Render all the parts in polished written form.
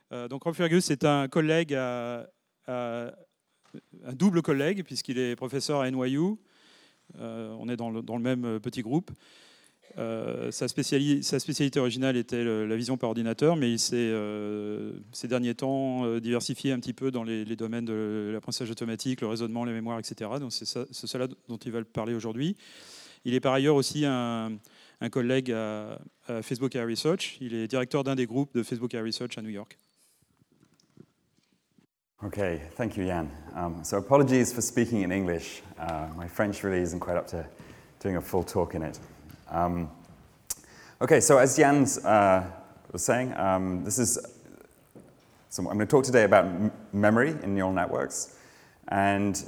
Donc Rolf Fergus est un collègue, un double collègue, puisqu'il est professeur à NYU. On est dans le même petit groupe. Sa spécialité originale était la vision par ordinateur, mais il s'est, ces derniers temps, diversifié un petit peu dans les domaines de l'apprentissage automatique, le raisonnement, la mémoire, etc. Donc c'est cela dont il va parler aujourd'hui. Il est par ailleurs aussi un collègue à Facebook AI Research. Il est directeur d'un des groupes de Facebook AI Research à New York. Okay, thank you, Jan. So apologies for speaking in English. My French really isn't quite up to doing a full talk in it. Okay, so as Jan was saying, so I'm going to talk today about memory in neural networks, and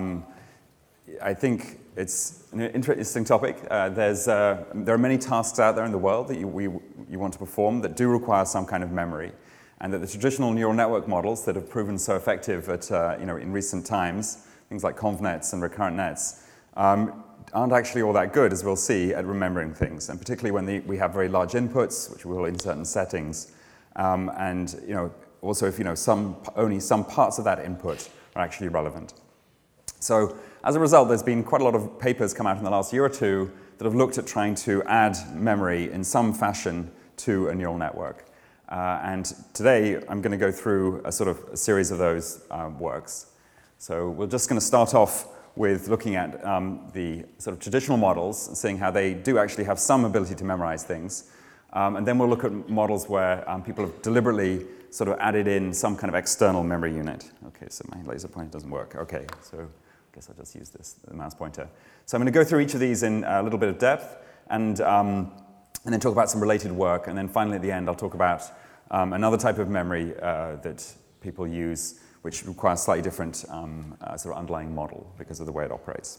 I think it's an interesting topic. There are many tasks out there in the world that you want to perform that do require some kind of memory, and that the traditional neural network models that have proven so effective at, in recent times, things like convnets and recurrent nets, aren't actually all that good, as we'll see, at remembering things, and particularly when we have very large inputs, which we will in certain settings, and also if only some parts of that input are actually relevant. So as a result, there's been quite a lot of papers come out in the last year or two that have looked at trying to add memory in some fashion to a neural network. And today, I'm going to go through a series of those works. So we're just going to start off with looking at the sort of traditional models and seeing how they do actually have some ability to memorize things. And then we'll look at models where people have deliberately sort of added in some kind of external memory unit. Okay, so my laser pointer doesn't work. Okay, so I guess I'll just use the mouse pointer. So I'm going to go through each of these in a little bit of depth, and then talk about some related work, and then finally at the end I'll talk about another type of memory that people use, which requires slightly different sort of underlying model because of the way it operates.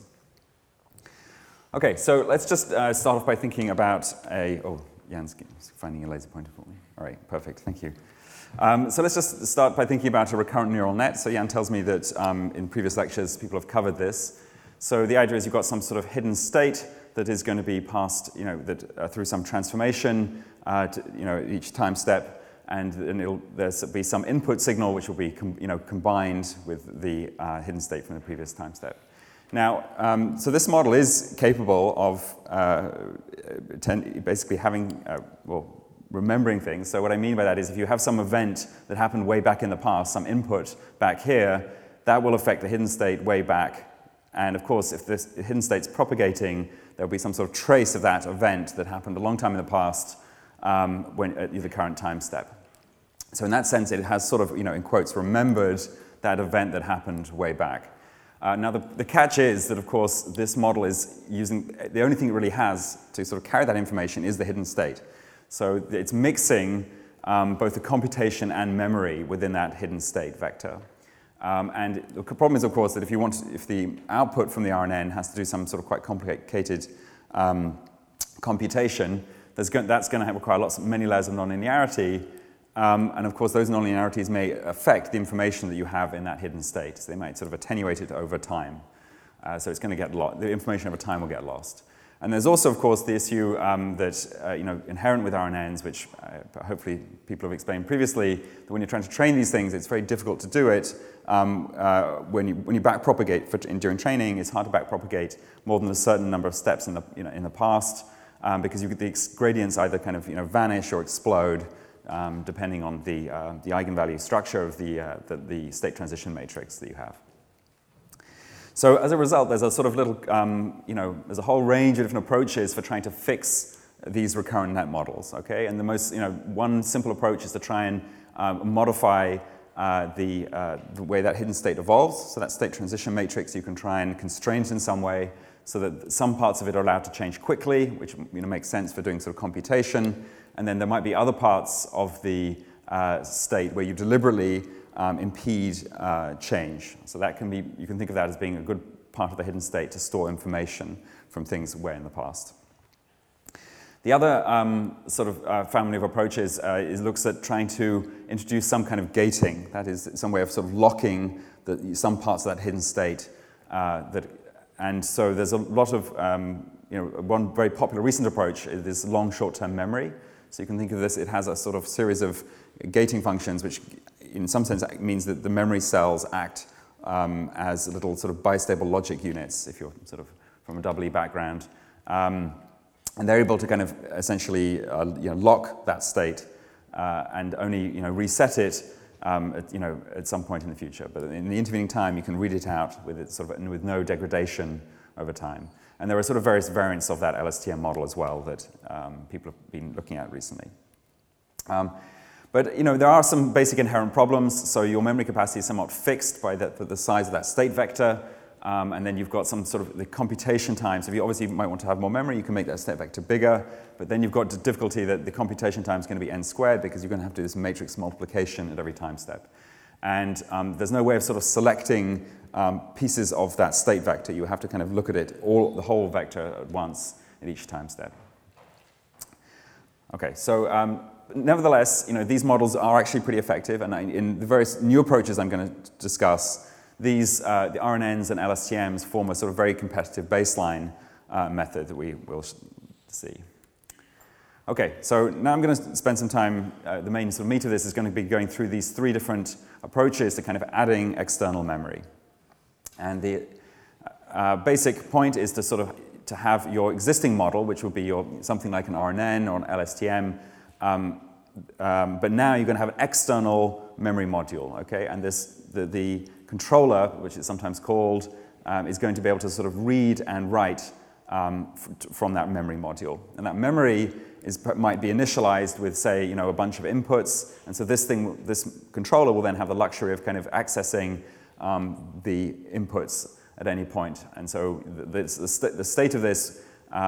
Okay, so let's just start off by thinking about Jan's finding a laser pointer for me. All right, perfect, thank you. So let's just start by thinking about a recurrent neural net. So Jan tells me that in previous lectures people have covered this. So the idea is you've got some sort of hidden state that is going to be passed, through some transformation, each time step, and then there'll be some input signal which will be combined with the hidden state from the previous time step. Now, so this model is capable of basically having, remembering things. So what I mean by that is if you have some event that happened way back in the past, some input back here, that will affect the hidden state way back. And of course, if this hidden state's propagating, there'll be some sort of trace of that event that happened a long time in the past when at the current time step. So in that sense, it has sort of, in quotes, remembered that event that happened way back. Now, the catch is that, of course, this model is using, the only thing it really has to sort of carry that information is the hidden state. So it's mixing both the computation and memory within that hidden state vector. And the problem is, of course, that if the output from the RNN has to do some sort of quite complicated computation, that's going to require many layers of nonlinearity. And of course, those nonlinearities may affect the information that you have in that hidden state. So they might sort of attenuate it over time. So it's going to get lost. The information over time will get lost. And there's also, of course, the issue that inherent with RNNs, which hopefully people have explained previously, that when you're trying to train these things, it's very difficult to do it. When you backpropagate during training, it's hard to backpropagate more than a certain number of steps in the past, because the gradients either kind of vanish or explode, depending on the eigenvalue structure of the state transition matrix that you have. So as a result, there's a sort of little, there's a whole range of different approaches for trying to fix these recurrent net models, okay? And the most, one simple approach is to try and modify the way that hidden state evolves. So that state transition matrix, you can try and constrain it in some way so that some parts of it are allowed to change quickly, which makes sense for doing sort of computation. And then there might be other parts of the state where you deliberately impede change. So that can be, you can think of that as being a good part of the hidden state to store information from things way in the past. The other family of approaches looks at trying to introduce some kind of gating. That is some way of sort of locking some parts of that hidden state. And so there's a lot of, one very popular recent approach is this long short-term memory. So you can think of this, it has a sort of series of gating functions, which in some sense means that the memory cells act as little sort of bistable logic units, if you're sort of from a EE background. And they're able to kind of essentially lock that state and only reset it at some point in the future. But in the intervening time, you can read it out with no degradation over time. And there are sort of various variants of that LSTM model as well that people have been looking at recently. But there are some basic inherent problems. So your memory capacity is somewhat fixed by the size of that state vector. And then you've got some sort of the computation time. So if you obviously might want to have more memory, you can make that state vector bigger. But then you've got the difficulty that the computation time is going to be n squared because you're going to have to do this matrix multiplication at every time step. And there's no way of sort of selecting pieces of that state vector. You have to kind of look at it, the whole vector at once at each time step. Okay, so nevertheless, these models are actually pretty effective. And in the various new approaches I'm going to discuss, these, the RNNs and LSTMs form a sort of very competitive baseline method that we will see. Okay, so now I'm going to spend some time, the main sort of meat of this is going to be going through these three different approaches to kind of adding external memory. And the basic point is to have your existing model, which will be something like an RNN or an LSTM, but now you're going to have an external memory module, okay? And the controller, which is sometimes called, is going to be able to sort of read and write from that memory module. And that memory might be initialized with, say, a bunch of inputs. And so this controller will then have the luxury of kind of accessing the inputs at any point. And so the state of this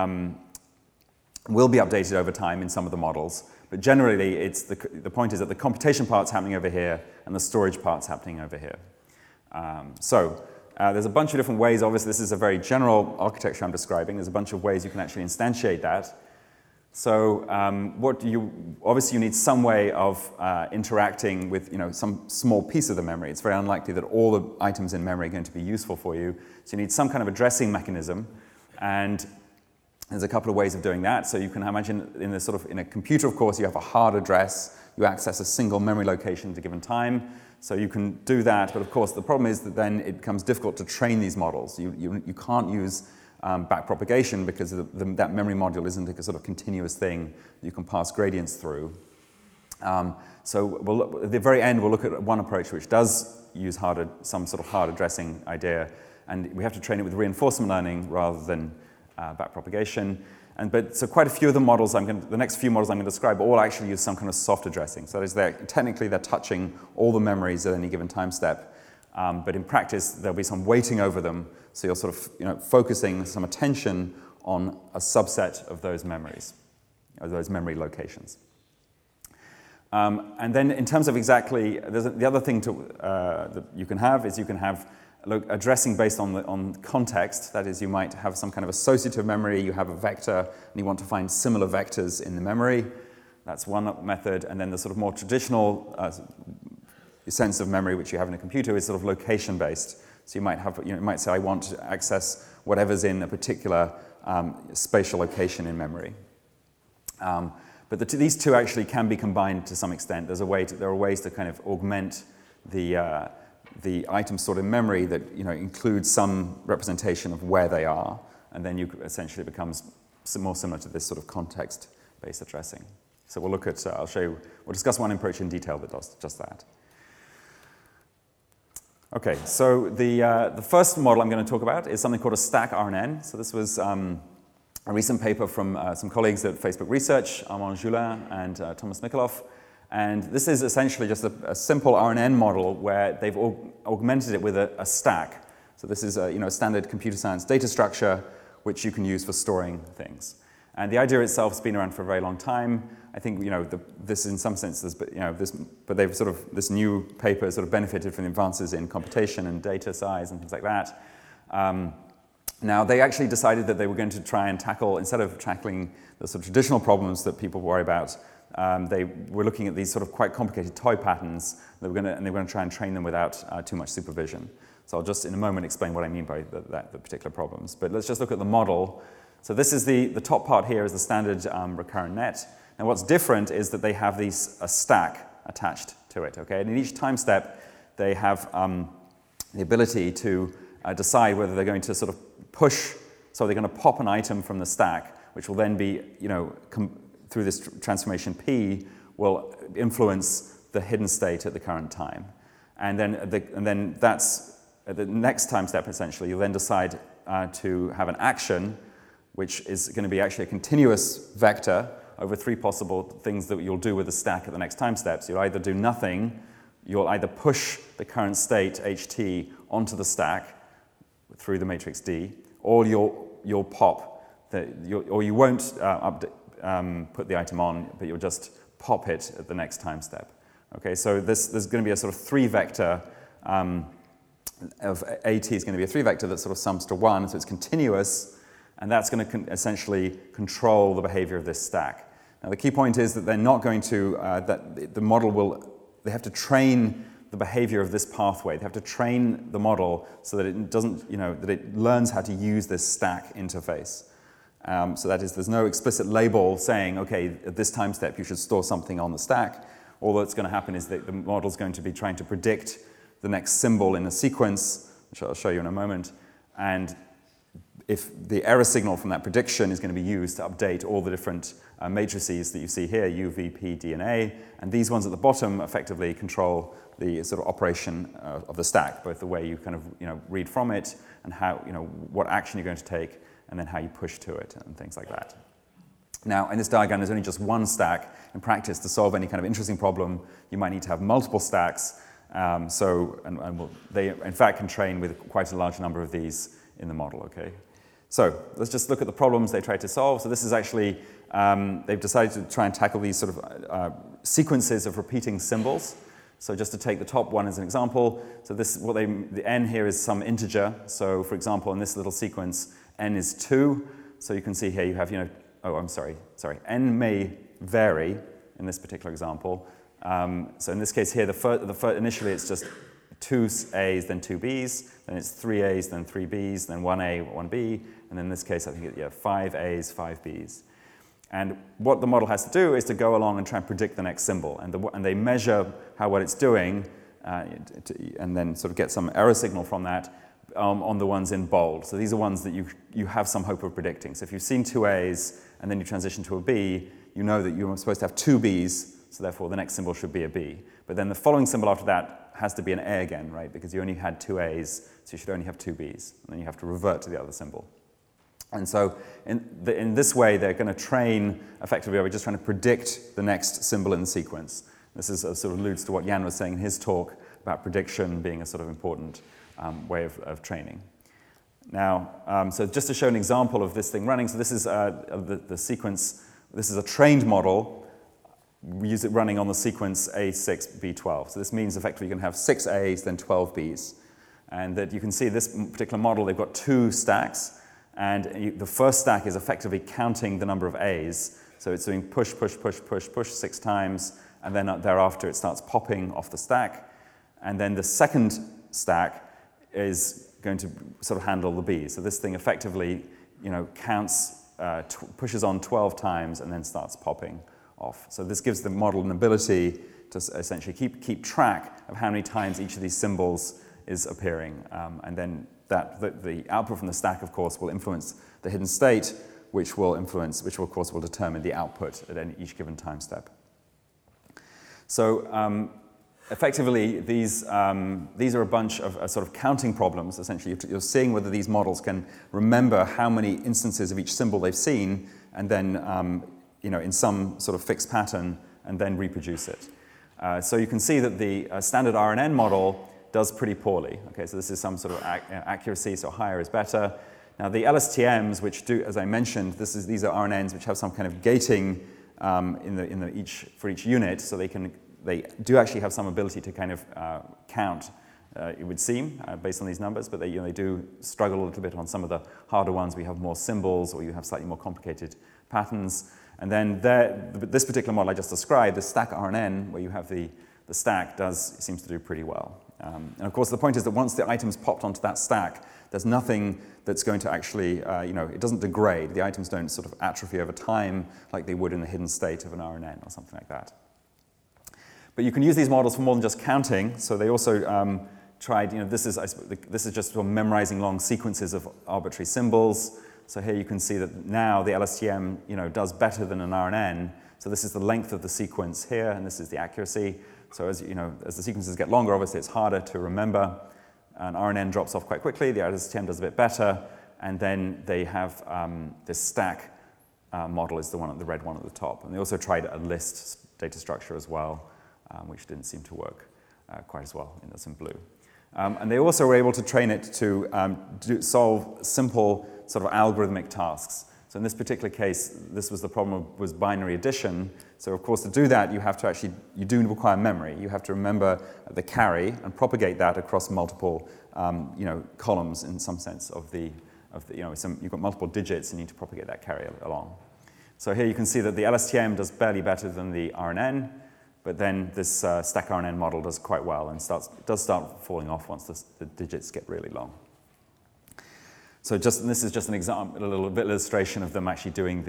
will be updated over time in some of the models. But generally, the point is that the computation part's happening over here and the storage part's happening over here. There's a bunch of different ways. Obviously, this is a very general architecture I'm describing. There's a bunch of ways you can actually instantiate that. So obviously you need some way of interacting with some small piece of the memory. It's very unlikely that all the items in memory are going to be useful for you. So you need some kind of addressing mechanism. And there's a couple of ways of doing that. So you can imagine in a computer, of course, you have a hard address. You access a single memory location at a given time. So you can do that, but of course the problem is that then it becomes difficult to train these models. You can't use backpropagation because that memory module isn't a sort of continuous thing you can pass gradients through. So at the very end we'll look at one approach which does use some sort of hard addressing idea, and we have to train it with reinforcement learning rather than backpropagation. So quite a few of the models, the next few models I'm going to describe all actually use some kind of soft addressing. So that is technically they're touching all the memories at any given time step, but in practice there'll be some weighting over them. So you're sort of focusing some attention on a subset of those memories, or those memory locations. And then in terms of the other thing that you can have is you can have addressing based on context. That is, you might have some kind of associative memory, you have a vector, and you want to find similar vectors in the memory. That's one method. And then the sort of more traditional sense of memory which you have in a computer is sort of location-based. So you might say, I want to access whatever's in a particular spatial location in memory. But these two actually can be combined to some extent. There are ways to kind of augment the items stored in memory that includes some representation of where they are, and then you essentially becomes more similar to this sort of context-based addressing. So we'll we'll discuss one approach in detail that does just that. Okay, so the first model I'm going to talk about is something called a stack RNN. So this was a recent paper from some colleagues at Facebook Research, Armand Joulin and Thomas Mikolov. And this is essentially just a simple RNN model where they've augmented it with a stack. So this is a standard computer science data structure which you can use for storing things. And the idea itself has been around for a very long time. I think this in some sense, but this new paper sort of benefited from the advances in computation and data size and things like that. Now they actually decided that they were going to try and instead of tackling the sort of traditional problems that people worry about, they were looking at these sort of quite complicated toy patterns, and they were going to try and train them without too much supervision. So I'll just in a moment explain what I mean by the particular problems. But let's just look at the model. So this is the top part here is the standard recurrent net. And what's different is that they have a stack attached to it, okay? And in each time step, they have the ability to decide whether they're going to sort of push, so they're going to pop an item from the stack, which will then be, through this transformation P, will influence the hidden state at the current time. And then that's the next time step, essentially. You'll then decide to have an action, which is going to be actually a continuous vector over 3 possible things that you'll do with the stack at the next time steps. You'll either do nothing, you'll either push the current state, HT, onto the stack through the matrix D, or you'll pop, or you won't put the item on, but you'll just pop it at the next time step. Okay, so there's going to be a sort of 3-vector of AT is going to be a 3-vector that sort of sums to 1, so it's continuous, and that's going to essentially control the behavior of this stack. Now, the key point is that they're not going to, that the model will, they have to train the behavior of this pathway. They have to train the model so that it doesn't, that it learns how to use this stack interface. So that is, there's no explicit label saying, okay, at this time step you should store something on the stack. All that's going to happen is that the model's going to be trying to predict the next symbol in a sequence, which I'll show you in a moment, and if the error signal from that prediction is going to be used to update all the different matrices that you see here, U, V, P, D, and A, and these ones at the bottom effectively control the sort of operation of the stack, both the way you kind of read from it and how what action you're going to take, and then how you push to it and things like that. Now, in this diagram, there's only just one stack. In practice, to solve any kind of interesting problem, you might need to have multiple stacks. They, in fact, can train with quite a large number of these in the model, okay? So let's just look at the problems they tried to solve. So this is actually, they've decided to try and tackle these sort of sequences of repeating symbols. So just to take the top one as an example, so the n here is some integer. So for example, in this little sequence, n is 2. So you can see here you have, n may vary in this particular example. So in this case here, initially it's just 2 A's, then 2 B's, then it's 3 A's, then 3 B's, then 1 A, 1 B, and in this case I think 5 A's, 5 B's. And what the model has to do is to go along and try and predict the next symbol, and they measure how well it's doing, and then sort of get some error signal from that on the ones in bold. So these are ones that you have some hope of predicting. So if you've seen 2 A's and then you transition to a B, you know that you're supposed to have 2 B's, so therefore the next symbol should be a B. But then the following symbol after that has to be an A again, right? Because you only had 2 A's, so you should only have 2 B's. And then you have to revert to the other symbol. And so in this way, they're going to train effectively by just trying to predict the next symbol in the sequence. This is sort of alludes to what Jan was saying in his talk about prediction being a sort of important way of training. Now, so just to show an example of this thing running, so this is the sequence. This is a trained model. We use it running on the sequence A6, B12. So this means effectively you can have 6 A's, then 12 B's. And that you can see this particular model, they've got 2 stacks. And the first stack is effectively counting the number of A's. So it's doing push, push, push, push, push 6 times. And then thereafter it starts popping off the stack. And then the second stack is going to sort of handle the B's. So this thing effectively counts, pushes on 12 times and then starts popping off. So this gives the model an ability to essentially keep track of how many times each of these symbols is appearing. And then the output from the stack, of course, will influence the hidden state, which of course will determine the output at each given time step. So effectively, these are a bunch of sort of counting problems. Essentially, you're seeing whether these models can remember how many instances of each symbol they've seen, and then in some sort of fixed pattern, and then reproduce it. So you can see that the standard RNN model does pretty poorly. Okay, so this is some sort of accuracy, so higher is better. Now the LSTMs, which do, as I mentioned, these are RNNs which have some kind of gating for each unit, so they do actually have some ability to kind of count. It would seem based on these numbers, but they do struggle a little bit on some of the harder ones. We have more symbols, or you have slightly more complicated patterns. And then this particular model I just described, the stack RNN, where you have the stack, seems to do pretty well. And of course, the point is that once the items popped onto that stack, there's nothing that's going to actually, it doesn't degrade. The items don't sort of atrophy over time like they would in the hidden state of an RNN or something like that. But you can use these models for more than just counting. So they also tried, this is just for memorizing long sequences of arbitrary symbols. So here you can see that now the LSTM, does better than an RNN. So this is the length of the sequence here, and this is the accuracy. So as the sequences get longer, obviously it's harder to remember. An RNN drops off quite quickly. The LSTM does a bit better. And then they have this stack model is the red one at the top. And they also tried a list data structure as well, which didn't seem to work quite as well. That's in blue. And they also were able to train it to solve simple sort of algorithmic tasks. So in this particular case, this was the problem was binary addition. So of course, to do that, you do require memory. You have to remember the carry and propagate that across multiple, columns in some sense you've got multiple digits and you need to propagate that carry along. So here you can see that the LSTM does barely better than the RNN, but then this stack RNN model does quite well and does start falling off once the digits get really long. So this is just an example, a little bit illustration of them actually doing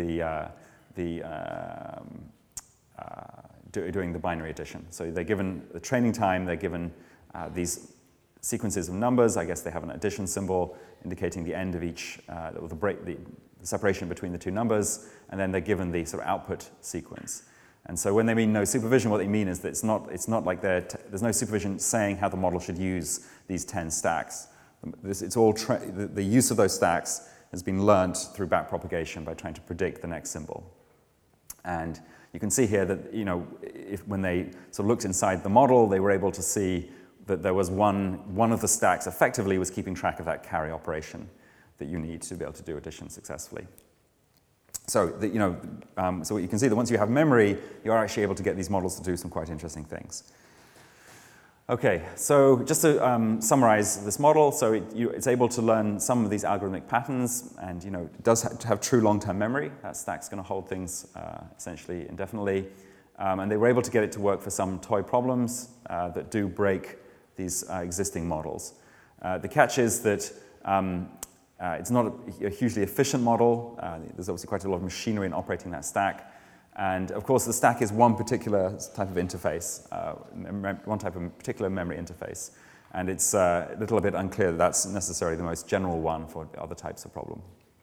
doing the binary addition. So they're given the training time, they're given these sequences of numbers. I guess they have an addition symbol indicating the end of each, the separation between the two numbers, and then they're given the sort of output sequence. And so when they mean no supervision, what they mean is that it's not like there's no supervision saying how the model should use these 10 stacks. It's all the use of those stacks has been learned through backpropagation by trying to predict the next symbol. And you can see here that when they sort of looked inside the model, they were able to see that there was one of the stacks effectively was keeping track of that carry operation that you need to be able to do addition successfully. So so what you can see that once you have memory, you are actually able to get these models to do some quite interesting things. Okay, so just to summarize this model, so it's able to learn some of these algorithmic patterns, and it does have true long-term memory. That stack's going to hold things essentially indefinitely, and they were able to get it to work for some toy problems that do break these existing models. The catch is that it's not a hugely efficient model. There's obviously quite a lot of machinery in operating that stack. And of course, the stack is one particular type of interface, one type of particular memory interface. And it's a little bit unclear that that's necessarily the most general one for other types of problem.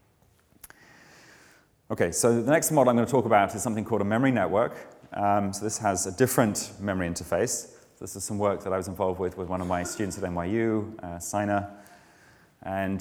Okay, so the next model I'm going to talk about is something called a memory network. So this has a different memory interface. This is some work that I was involved with one of my students at NYU, Saina. And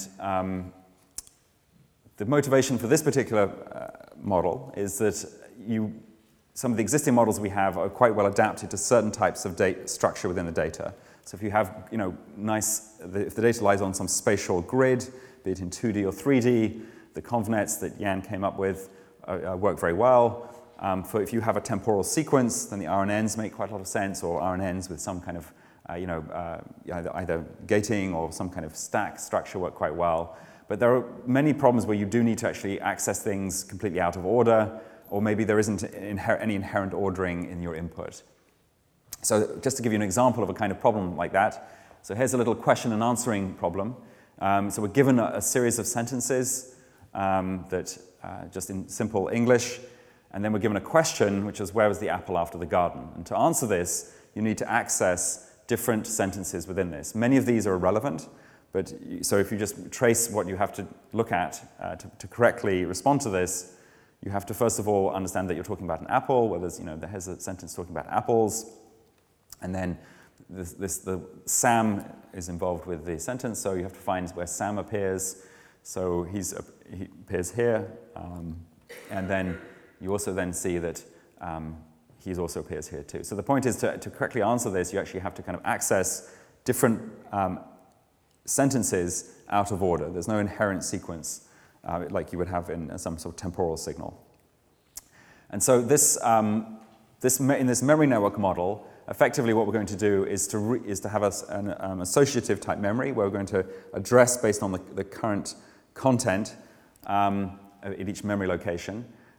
the motivation for this particular model is that some of the existing models we have are quite well adapted to certain types of data structure within the data. So if you have, if the data lies on some spatial grid, be it in 2D or 3D, the convnets that Jan came up with work very well. If you have a temporal sequence, then the RNNs make quite a lot of sense, or RNNs with some kind of, either gating or some kind of stack structure work quite well. But there are many problems where you do need to actually access things completely out of order, or maybe there isn't any inherent ordering in your input. So just to give you an example of a kind of problem like that, so here's a little question and answering problem. So we're given a series of sentences that just in simple English, and then we're given a question, which is, where was the apple after the garden? And to answer this, you need to access different sentences within this. Many of these are irrelevant, but so if you just trace what you have to look at to correctly respond to this, you have to first of all understand that you're talking about an apple, where there's a sentence talking about apples, and then the Sam is involved with the sentence, so you have to find where Sam appears. So he appears here, and then you also then see that he also appears here too. So the point is to correctly answer this, you actually have to kind of access different sentences out of order. There's no inherent sequence like you would have in some sort of temporal signal. And so in this memory network model, effectively what we're going to do is to have an associative type memory where we're going to address based on the current content at each memory location.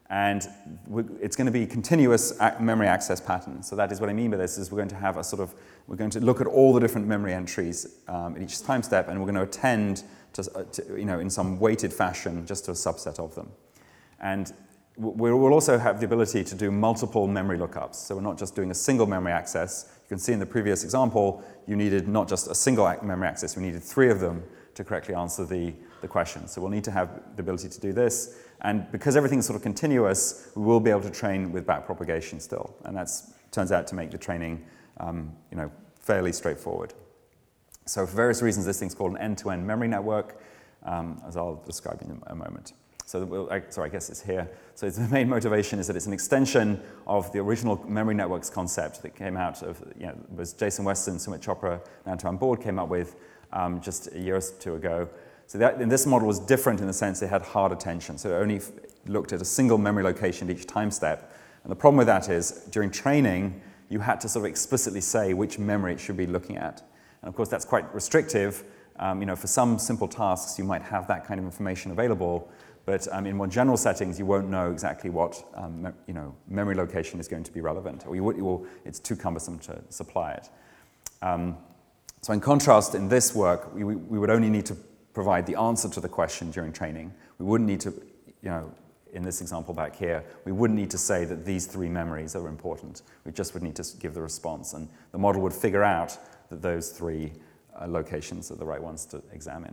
And it's going to be continuous memory access pattern. So that is what I mean by this, is we're going to have we're going to look at all the different memory entries at each time step, and we're going to attend to in some weighted fashion just to a subset of them. And we will also have the ability to do multiple memory lookups. So we're not just doing a single memory access. You can see in the previous example, you needed not just a single memory access, we needed 3 of them to correctly answer the question. So we'll need to have the ability to do this. And because everything's sort of continuous, we will be able to train with backpropagation still. And that turns out to make the training fairly straightforward. So for various reasons, this thing's called an end-to-end memory network, as I'll describe in a moment. So I guess it's here. So the main motivation is that it's an extension of the original memory networks concept that came out of, was Jason Weston, Sumit Chopra, and Antoine Borde came up with just a year or 2 ago. So this model was different in the sense it had hard attention. So it only looked at a single memory location at each time step. And the problem with that is, during training, you had to sort of explicitly say which memory it should be looking at. And of course, that's quite restrictive. For some simple tasks, you might have that kind of information available. But in more general settings, you won't know exactly what memory location is going to be relevant, or it's too cumbersome to supply it. So in contrast, in this work, we would only need to provide the answer to the question during training. We wouldn't need to, in this example back here, we wouldn't need to say that these 3 memories are important. We just would need to give the response, and the model would figure out that those 3 locations are the right ones to examine.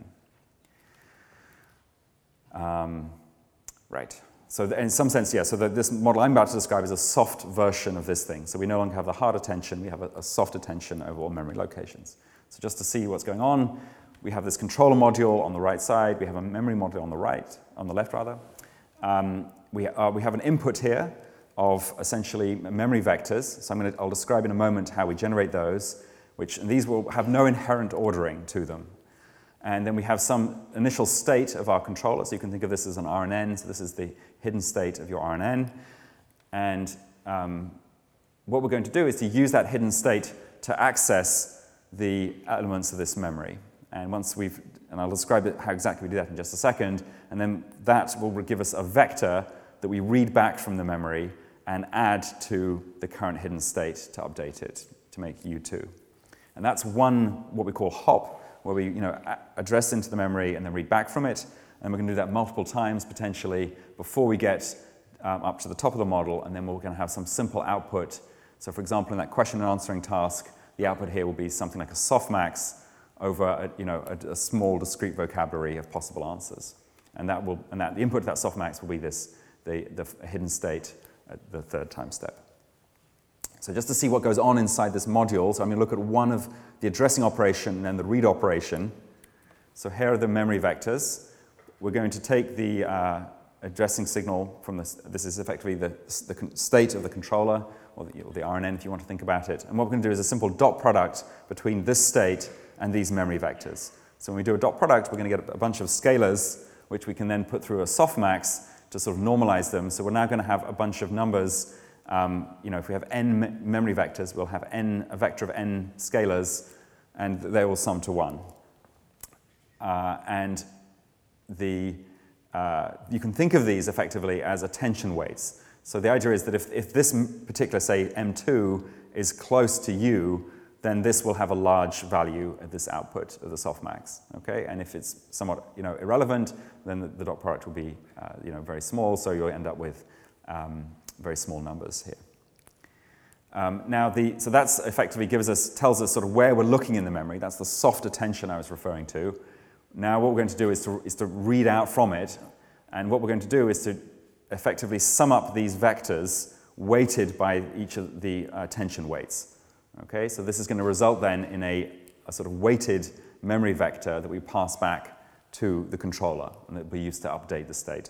Right. So in some sense, so this model I'm about to describe is a soft version of this thing. So we no longer have the hard attention, we have a soft attention over all memory locations. So just to see what's going on, we have this controller module on the right side, we have a memory module on the left rather. We have an input here of essentially memory vectors. So I'll describe in a moment how we generate those, and these will have no inherent ordering to them. And then we have some initial state of our controller. So you can think of this as an RNN. So this is the hidden state of your RNN. And what we're going to do is to use that hidden state to access the elements of this memory. And and I'll describe how exactly we do that in just a second. And then that will give us a vector that we read back from the memory and add to the current hidden state to update it, to make U2. And that's what we call hop, where we address into the memory and then read back from it. And we're going to do that multiple times, potentially, before we get up to the top of the model, and then we're going to have some simple output. So for example, in that question and answering task, the output here will be something like a softmax over a small discrete vocabulary of possible answers. And the input of that softmax will be the hidden state at the 3rd time step. So just to see what goes on inside this module, so I'm going to look at one of the addressing operation and then the read operation. So here are the memory vectors. We're going to take the addressing signal from this. This is effectively the state of the controller, or the RNN if you want to think about it. And what we're going to do is a simple dot product between this state and these memory vectors. So when we do a dot product, we're going to get a bunch of scalars, which we can then put through a softmax to sort of normalize them. So we're now going to have a bunch of numbers. If we have n memory vectors, we'll have a vector of n scalars, and they will sum to 1. You can think of these effectively as attention weights. So the idea is that if this particular, say, M2 is close to U, then this will have a large value at this output of the softmax. Okay? And if it's somewhat irrelevant, then the dot product will be very small, so you'll end up with very small numbers here. So that's effectively tells us sort of where we're looking in the memory. That's the soft attention I was referring to. Now what we're going to do is to read out from it, and what we're going to do is to effectively sum up these vectors weighted by each of the attention weights. Okay, so this is going to result then in a sort of weighted memory vector that we pass back to the controller, and that will be used to update the state.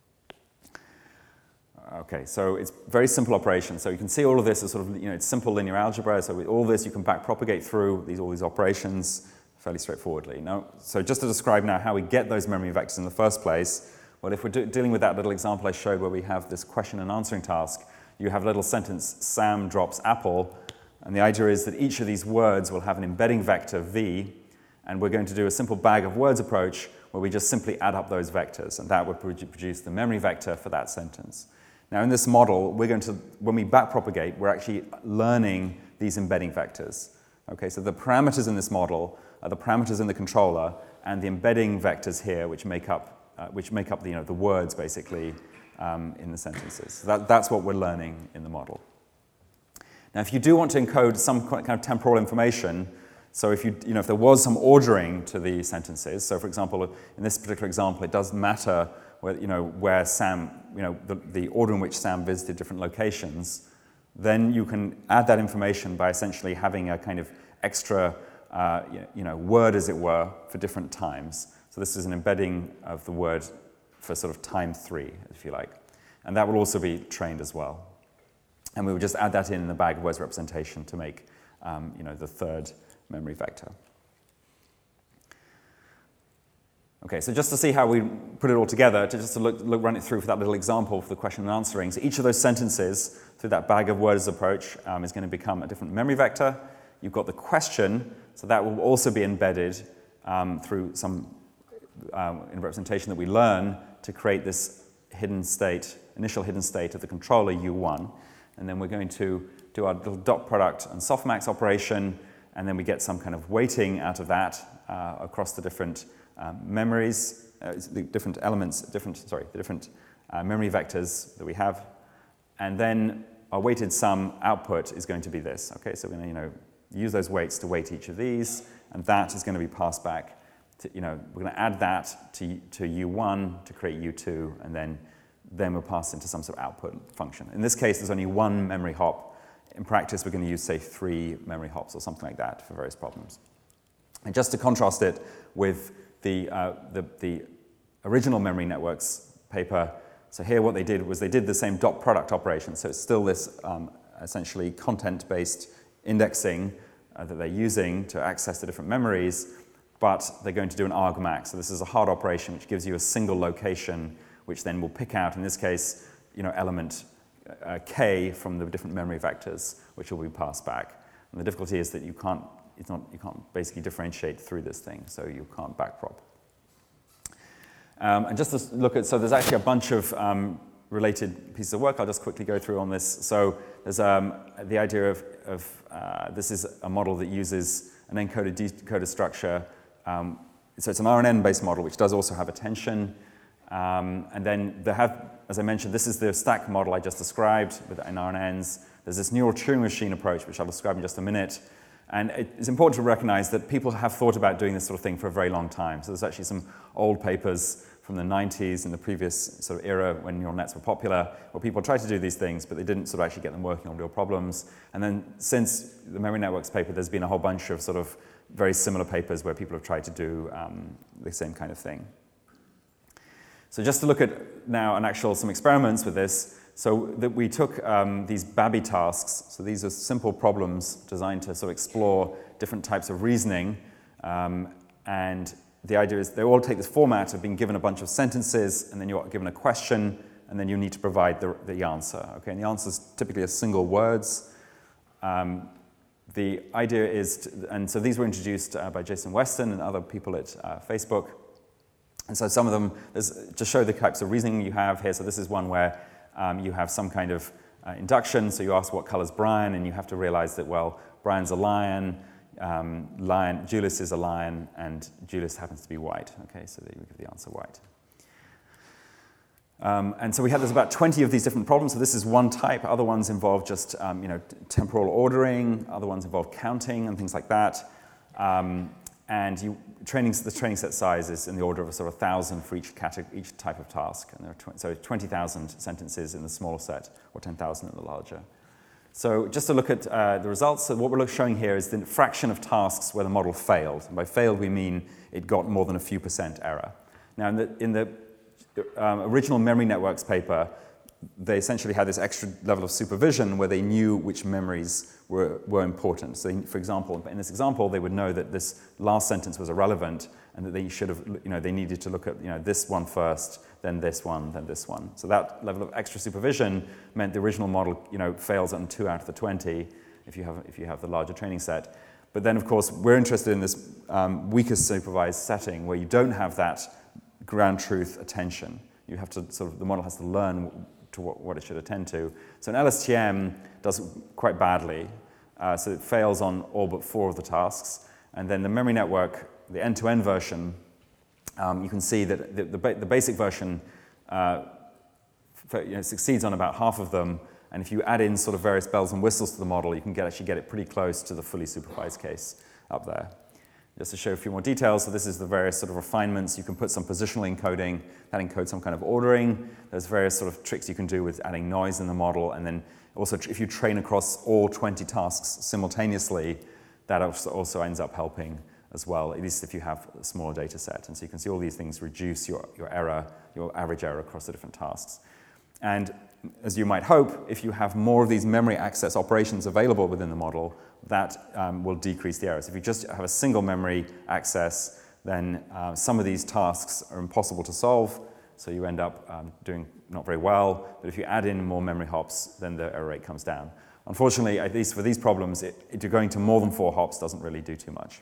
Okay, so it's a very simple operation. So you can see all of this as sort of, it's simple linear algebra. So with all this, you can backpropagate through all these operations fairly straightforwardly. So just to describe now how we get those memory vectors in the first place, well, if we're dealing with that little example I showed where we have this question and answering task, you have a little sentence, Sam drops apple, and the idea is that each of these words will have an embedding vector v, and we're going to do a simple bag of words approach where we just simply add up those vectors, and that would produce the memory vector for that sentence. Now in this model, when we backpropagate, we're actually learning these embedding vectors. Okay, so the parameters in this model are the parameters in the controller and the embedding vectors here, which make up the words basically in the sentences. So that's what we're learning in the model. Now, if you do want to encode some kind of temporal information, so if if there was some ordering to the sentences, so for example, in this particular example, it does matter where Sam, the order in which Sam visited different locations, then you can add that information by essentially having a kind of extra, word, as it were, for different times. So this is an embedding of the word for sort of time 3, if you like. And that will also be trained as well. And we would just add that in the bag of words representation to make, the third memory vector. Okay, so just to see how we put it all together, to run it through for that little example for the question and answering. So each of those sentences, through that bag of words approach, is going to become a different memory vector. You've got the question, so that will also be embedded through some in representation that we learn to create this initial hidden state of the controller U1. And then we're going to do our little dot product and softmax operation, and then we get some kind of weighting out of that across the different memories, the different elements, the different memory vectors that we have. And then our weighted sum output is going to be this. Okay, so we're going to use those weights to weight each of these, and that is going to be passed back to, we're going to add that to U1 to create U2, and then we'll pass into some sort of output function. In this case, there's only one memory hop. In practice, we're going to use, say, 3 memory hops or something like that for various problems. And just to contrast it with the original memory networks paper, so here what they did was they did the same dot product operation. So it's still this essentially content-based indexing that they're using to access the different memories, but they're going to do an argmax. So this is a hard operation which gives you a single location, which then will pick out, in this case, element k from the different memory vectors, which will be passed back. And the difficulty is that you can't basically differentiate through this thing, so you can't backprop. And just to look at, so there's actually a bunch of related pieces of work I'll just quickly go through on this. So there's the idea of this is a model that uses an encoded-decoded structure. So it's an RNN-based model, which does also have attention. And then as I mentioned, this is the stack model I just described in RNNs. There's this neural Turing machine approach, which I'll describe in just a minute. And it's important to recognize that people have thought about doing this sort of thing for a very long time. So there's actually some old papers from the 90s in the previous sort of era when neural nets were popular, where people tried to do these things, but they didn't sort of actually get them working on real problems. And then since the memory networks paper, there's been a whole bunch of sort of very similar papers where people have tried to do the same kind of thing. So just to look at now some experiments with this, so that we took these Babi tasks. So these are simple problems designed to sort of explore different types of reasoning. And the idea is they all take this format of being given a bunch of sentences, and then you're given a question, and then you need to provide the answer. Okay, and the answer is typically a single words. The idea is, and so these were introduced by Jason Weston and other people at Facebook. And so some of them, to show the types of reasoning you have here. So this is one where you have some kind of induction. So you ask what color's Brian, and you have to realize that, well, Brian's a lion, Julius is a lion, and Julius happens to be white. Okay, so there you give the answer white. And so there's about 20 of these different problems. So this is one type. Other ones involve just temporal ordering. Other ones involve counting and things like that. And the training set size is in the order of sort of 1,000 for each type of task. And there are so 20,000 sentences in the smaller set, or 10,000 in the larger. So just to look at the results, so what we're showing here is the fraction of tasks where the model failed. And by failed, we mean it got more than a few % error. Now, in the original memory networks paper, they essentially had this extra level of supervision where they knew which memories were important. So, for example, in this example, they would know that this last sentence was irrelevant, and that they should have, they needed to look at, this one first, then this one, then this one. So that level of extra supervision meant the original model, fails on 2 out of the 20 if you have the larger training set. But then, of course, we're interested in this weaker supervised setting where you don't have that ground truth attention. You have to the model has to learn to what it should attend to. So an LSTM does quite badly. So it fails on all but 4 of the tasks. And then the memory network, the end-to-end version, you can see that the basic version succeeds on about half of them. And if you add in sort of various bells and whistles to the model, you can actually get it pretty close to the fully supervised case up there. Just to show a few more details, so this is the various sort of refinements. You can put some positional encoding, that encodes some kind of ordering. There's various sort of tricks you can do with adding noise in the model, and then also if you train across all 20 tasks simultaneously, that also ends up helping as well, at least if you have a smaller data set. And so you can see all these things reduce your error, your average error across the different tasks. And as you might hope, if you have more of these memory access operations available within the model, that will decrease the errors. If you just have a single memory access, then some of these tasks are impossible to solve, so you end up doing not very well. But if you add in more memory hops, then the error rate comes down. Unfortunately, at least for these problems, going to more than 4 hops doesn't really do too much.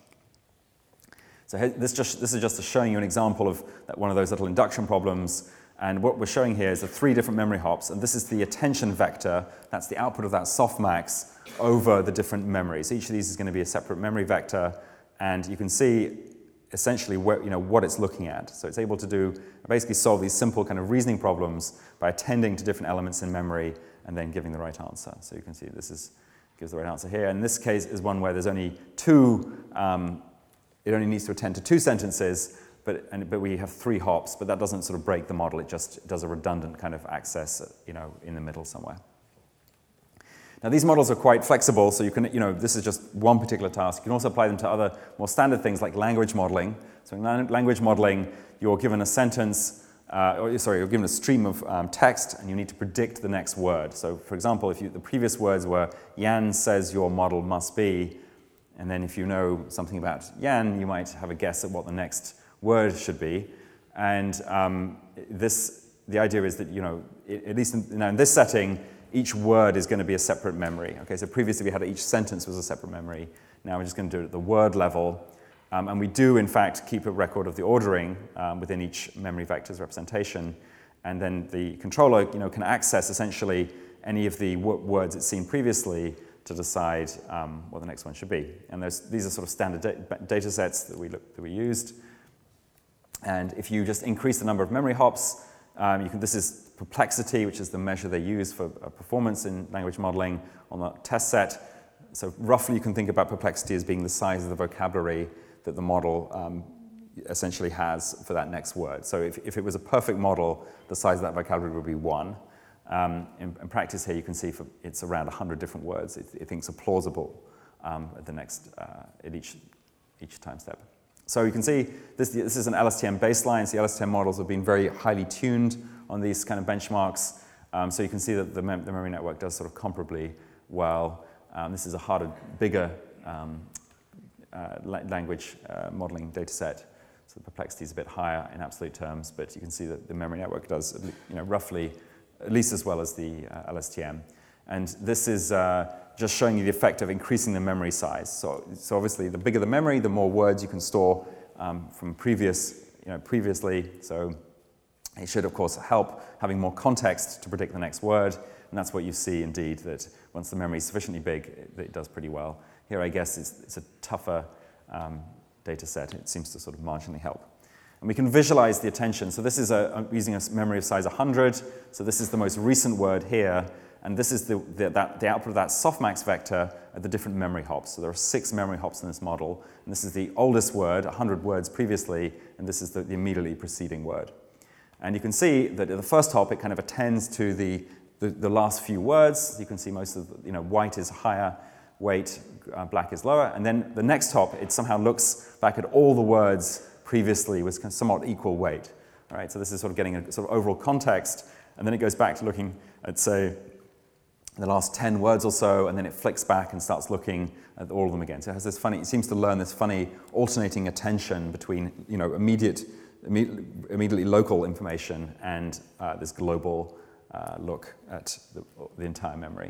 So this is just showing you an example of one of those little induction problems. And what we're showing here is the 3 different memory hops, and this is the attention vector. That's the output of that softmax over the different memories. Each of these is going to be a separate memory vector, and you can see essentially what it's looking at. So it's able to basically solve these simple kind of reasoning problems by attending to different elements in memory and then giving the right answer. So you can see this gives the right answer here. And this case is one where there's only 2. It only needs to attend to 2 sentences. But we have 3 hops, but that doesn't sort of break the model. It just does a redundant kind of access, in the middle somewhere. Now these models are quite flexible, so you can, this is just one particular task. You can also apply them to other more standard things like language modeling. So in language modeling, you're given a sentence, you're given a stream of text, and you need to predict the next word. So for example, if the previous words were Jan says your model must be, and then if you know something about Jan, you might have a guess at what the next word should be, and the idea is that at least in this setting, each word is going to be a separate memory. Okay, so previously we had each sentence was a separate memory. Now we're just going to do it at the word level, and we do in fact keep a record of the ordering within each memory vector's representation, and then the controller can access essentially any of the words it's seen previously to decide what the next one should be. And these are sort of standard data sets that we used. And if you just increase the number of memory hops, this is perplexity, which is the measure they use for performance in language modeling on the test set. So roughly you can think about perplexity as being the size of the vocabulary that the model essentially has for that next word. So if it was a perfect model, the size of that vocabulary would be 1. In practice here, you can see it's around 100 different words it thinks are plausible at each time step. So you can see this is an LSTM baseline. So the LSTM models have been very highly tuned on these kind of benchmarks. So you can see that the memory network does sort of comparably well. This is a harder, bigger language modeling data set. So the perplexity is a bit higher in absolute terms, but you can see that the memory network does roughly at least as well as the LSTM. And this is just showing you the effect of increasing the memory size. So obviously, the bigger the memory, the more words you can store from previously. So it should, of course, help having more context to predict the next word. And that's what you see, indeed, that once the memory is sufficiently big, it does pretty well. Here, I guess, it's a tougher data set. It seems to sort of marginally help. And we can visualize the attention. So this is using a memory of size 100. So this is the most recent word here. And this is the output of that softmax vector at the different memory hops. So there are 6 memory hops in this model. And this is the oldest word, 100 words previously. And this is the immediately preceding word. And you can see that at the first hop, it kind of attends to the last few words. You can see most of white is higher weight, black is lower. And then the next hop, it somehow looks back at all the words previously with somewhat equal weight. All right, so this is sort of getting a sort of overall context. And then it goes back to looking at, say, the last 10 words or so, and then it flicks back and starts looking at all of them again. So it has this funny, it seems to learn this funny alternating attention between, immediately local information and this global look at the entire memory.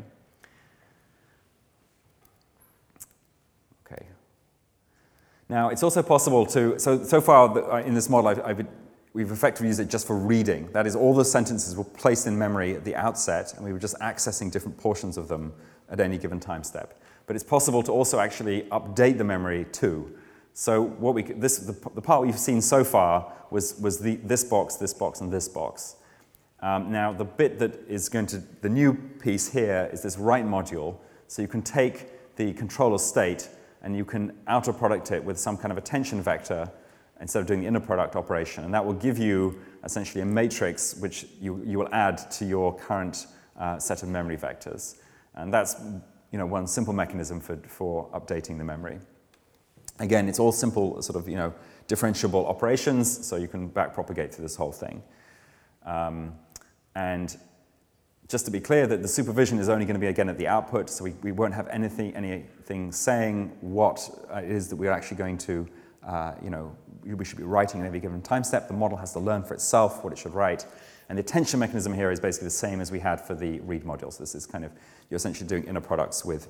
Okay. Now, it's also possible to, so far in this model, we've effectively used it just for reading. That is, all the sentences were placed in memory at the outset, and we were just accessing different portions of them at any given time step. But it's possible to also actually update the memory too. So the part we've seen so far was this box, and this box. Now the bit that is the new piece here is this write module. So you can take the controller state and you can outer product it with some kind of attention vector instead of doing the inner product operation. And that will give you essentially a matrix which you will add to your current set of memory vectors. And that's one simple mechanism for updating the memory. Again, it's all simple sort of differentiable operations, so you can backpropagate through this whole thing. And just to be clear, that the supervision is only going to be again at the output, so we won't have anything saying what it is that we're actually going to, we should be writing in every given time step. The model has to learn for itself what it should write. And the attention mechanism here is basically the same as we had for the read module. So this is kind of, you're essentially doing inner products with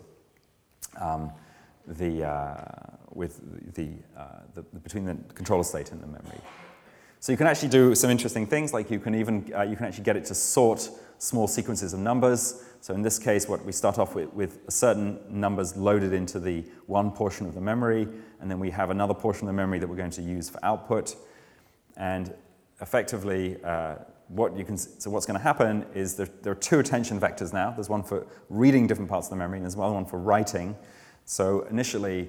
between the controller state and the memory. So you can actually do some interesting things, like you can actually get it to sort small sequences of numbers. So in this case, what we start off with certain numbers loaded into the one portion of the memory, and then we have another portion of the memory that we're going to use for output. And effectively, what's going to happen is there are two attention vectors now. There's one for reading different parts of the memory, and there's another one for writing. So initially,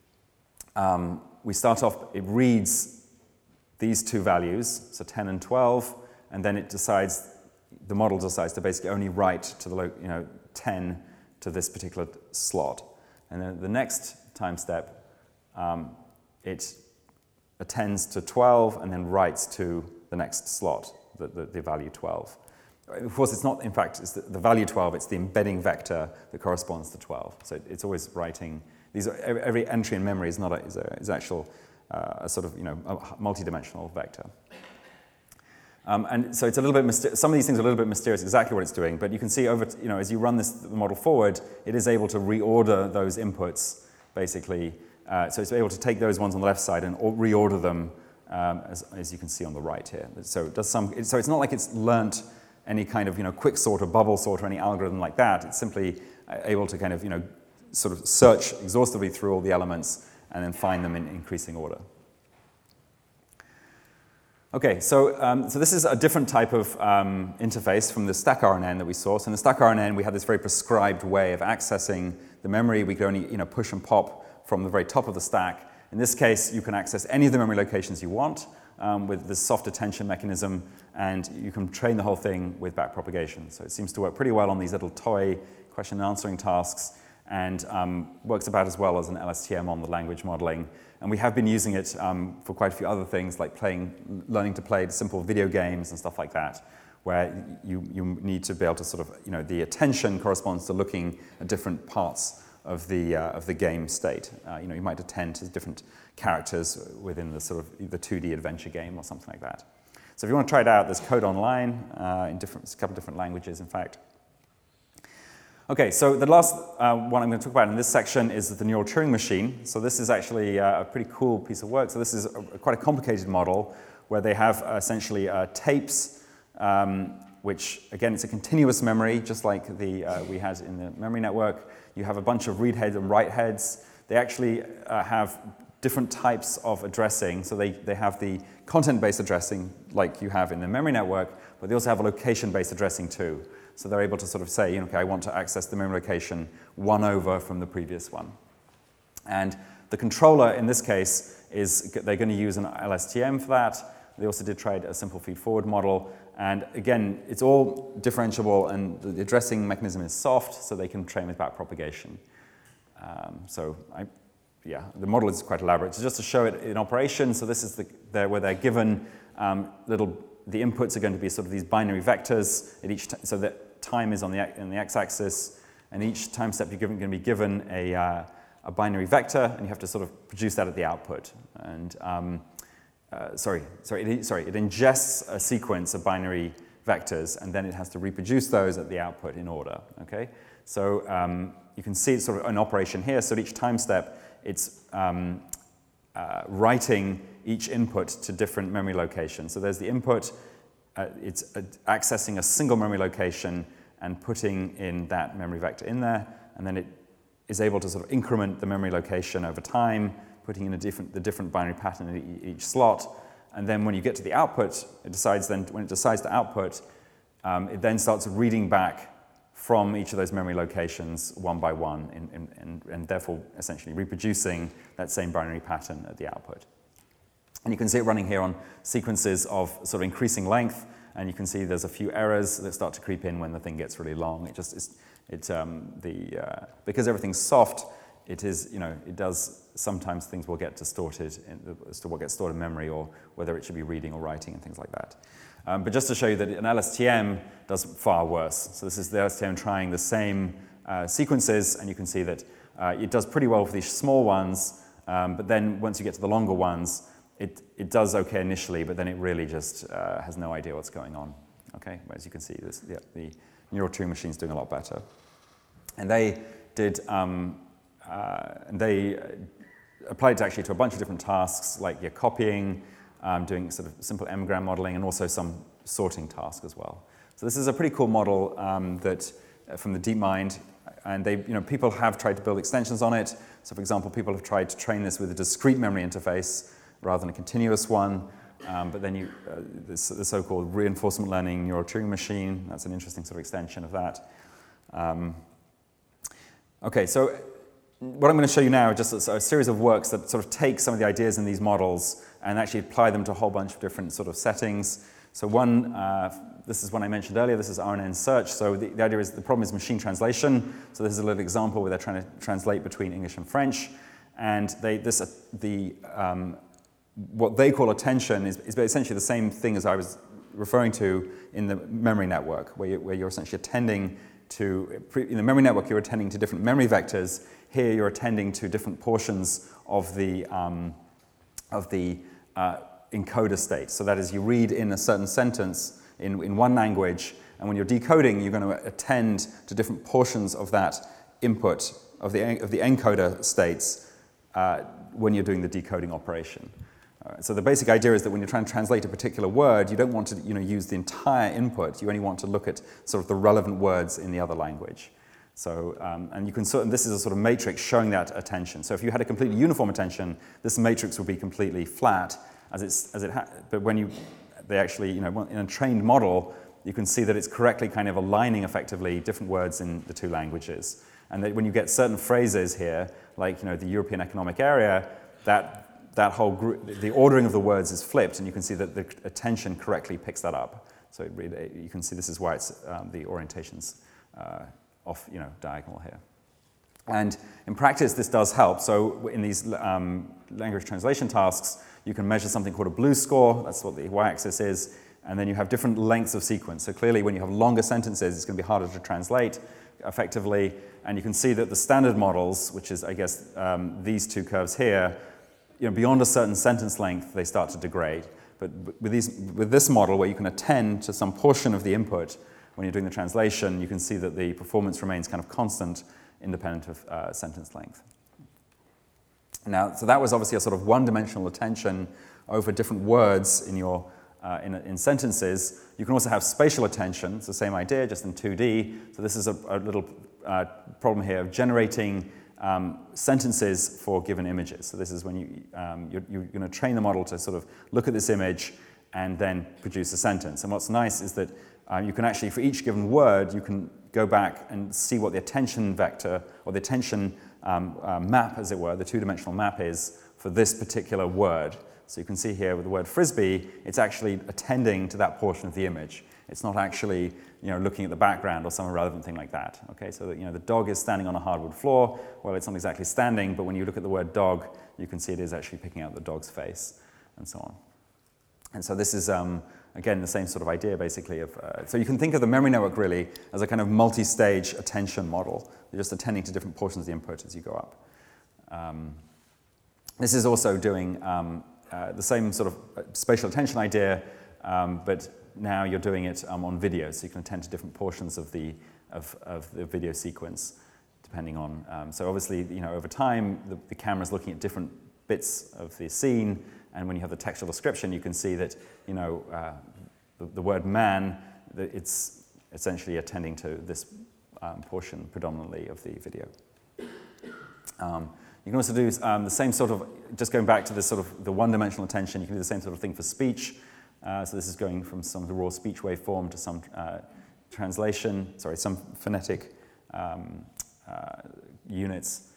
we start off, it reads these two values, so 10 and 12, and then the model decides to basically only write to the 10 to this particular slot. And then the next time step, it attends to 12 and then writes to the next slot, the value 12. Of course, it's not, in fact, it's the value 12, it's the embedding vector that corresponds to 12. So it's always writing. Every entry in memory is actual a sort of a multi-dimensional vector. And so it's a little bit some of these things are a little bit mysterious exactly what it's doing, but you can see as you run the model forward, it is able to reorder those inputs basically. So it's able to take those ones on the left side and reorder them as you can see on the right here. So it does so it's not like it's learnt any kind of quick sort or bubble sort or any algorithm like that. It's simply able to kind of sort of search exhaustively through all the elements and then find them in increasing order. Okay, so this is a different type of interface from the StackRNN that we saw. So in the StackRNN, we had this very prescribed way of accessing the memory. We could only push and pop from the very top of the stack. In this case, you can access any of the memory locations you want with this soft attention mechanism, and you can train the whole thing with backpropagation. So it seems to work pretty well on these little toy question and answering tasks, and works about as well as an LSTM on the language modeling. And we have been using it for quite a few other things, like learning to play simple video games and stuff like that, where you need to be able to sort of, the attention corresponds to looking at different parts of the game state. You might attend to different characters within the sort of the 2D adventure game or something like that. So if you want to try it out, there's code online in a couple of different languages, in fact. Okay, so the last one I'm going to talk about in this section is the neural Turing machine. So this is actually a pretty cool piece of work. So this is quite a complicated model where they have essentially tapes, which, again, it's a continuous memory, just like we had in the memory network. You have a bunch of read heads and write heads. They actually have different types of addressing. So they have the content-based addressing like you have in the memory network, but they also have a location-based addressing too. So they're able to sort of say, okay, I want to access the memory location 1 over from the previous one. And the controller in this case they're going to use an LSTM for that. They also did try a simple feed-forward model. And again, it's all differentiable, and the addressing mechanism is soft, so they can train with backpropagation. The model is quite elaborate. So just to show it in operation, so this is where they're given the inputs are going to be sort of these binary vectors at each so that time is on the x-axis, and each time step you're going to be given a binary vector, and you have to sort of produce that at the output. And it ingests a sequence of binary vectors, and then it has to reproduce those at the output in order. Okay, so you can see it's sort of an operation here. So at each time step, it's writing each input to different memory locations. So there's the input, it's accessing a single memory location and putting in that memory vector in there, and then it is able to sort of increment the memory location over time, putting in the different binary pattern in each slot. And then when you get to the output, when it decides to output, it then starts reading back from each of those memory locations one by one, and therefore essentially reproducing that same binary pattern at the output. And you can see it running here on sequences of sort of increasing length, and you can see there's a few errors that start to creep in when the thing gets really long. Because everything's soft, it does, sometimes things will get distorted as to what gets stored in memory, or whether it should be reading or writing and things like that. But just to show you that an LSTM does far worse. So this is the LSTM trying the same sequences, and you can see that it does pretty well for these small ones, but then once you get to the longer ones, it does okay initially, but then it really just has no idea what's going on. Okay, as you can see, the neural Turing machine's doing a lot better. And they did, they applied it actually to a bunch of different tasks, like copying, doing sort of simple M-gram modeling, and also some sorting tasks as well. So this is a pretty cool model from the DeepMind, and people have tried to build extensions on it. So for example, people have tried to train this with a discrete memory interface rather than a continuous one. But then the so-called reinforcement learning neural Turing machine, that's an interesting sort of extension of that. Okay, so what I'm going to show you now is just a series of works that sort of take some of the ideas in these models and actually apply them to a whole bunch of different sort of settings. So this is one I mentioned earlier, this is RNN search. So the idea is, the problem is machine translation. So this is a little example where they're trying to translate between English and French. And what they call attention is essentially the same thing as I was referring to in the memory network, where you're essentially attending to, in the memory network, you're attending to different memory vectors. Here, you're attending to different portions of the encoder state. So that is, you read in a certain sentence in one language, and when you're decoding, you're going to attend to different portions of that input of the encoder states when you're doing the decoding operation. So the basic idea is that when you're trying to translate a particular word, you don't want to use the entire input. You only want to look at sort of the relevant words in the other language. So, and you can this is a sort of matrix showing that attention. So if you had a completely uniform attention, this matrix would be completely flat, but when they actually, in a trained model, you can see that it's correctly kind of aligning effectively different words in the two languages. And that when you get certain phrases here, like the European Economic Area, that whole group, the ordering of the words is flipped, and you can see that the attention correctly picks that up. So you can see this is why it's the orientation's off, diagonal here. And in practice, this does help. So in these language translation tasks, you can measure something called a BLEU score. That's what the y-axis is. And then you have different lengths of sequence. So clearly, when you have longer sentences, it's going to be harder to translate effectively. And you can see that the standard models, which is, I guess, these two curves here, beyond a certain sentence length, they start to degrade. But with this model, where you can attend to some portion of the input when you're doing the translation, you can see that the performance remains kind of constant, independent of sentence length. Now, so that was obviously a sort of one-dimensional attention over different words in sentences. You can also have spatial attention. It's the same idea, just in 2D. So this is a little problem here of generating sentences for given images. So this is when you're going to train the model to sort of look at this image and then produce a sentence. And what's nice is that you can actually, for each given word, you can go back and see what the attention vector, or the attention map, as it were, the two-dimensional map is for this particular word. So you can see here with the word frisbee, it's actually attending to that portion of the image. It's not actually looking at the background or some irrelevant thing like that. Okay, so that, the dog is standing on a hardwood floor. Well, it's not exactly standing, but when you look at the word dog, you can see it is actually picking out the dog's face, and so on. And so this is, again, the same sort of idea, basically. So you can think of the memory network, really, as a kind of multi-stage attention model. You're just attending to different portions of the input as you go up. This is also doing the same sort of spatial attention idea, but now you're doing it on video, so you can attend to different portions of the video sequence, depending on. So obviously, over time, the camera's looking at different bits of the scene, and when you have the textual description, you can see that, you know, the word man, it's essentially attending to this portion predominantly of the video. You can also do the same sort of, just going back to this sort of the one-dimensional attention, you can do the same sort of thing for speech. So this is going from some of the raw speech waveform to some some phonetic units.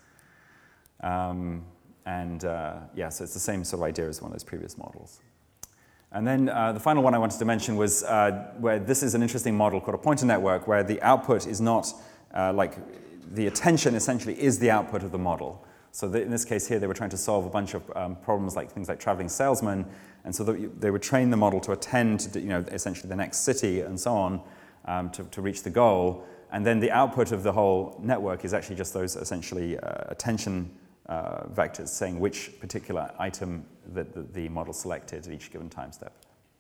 Yeah, so it's the same sort of idea as one of those previous models. And then the final one I wanted to mention was where this is an interesting model called a pointer network, where the output is not like the attention essentially is the output of the model. So in this case here, they were trying to solve a bunch of problems like things like traveling salesmen, and so they would train the model to attend to, you know, essentially the next city and so on to reach the goal. And then the output of the whole network is actually just those essentially attention vectors saying which particular item that the model selected at each given time step.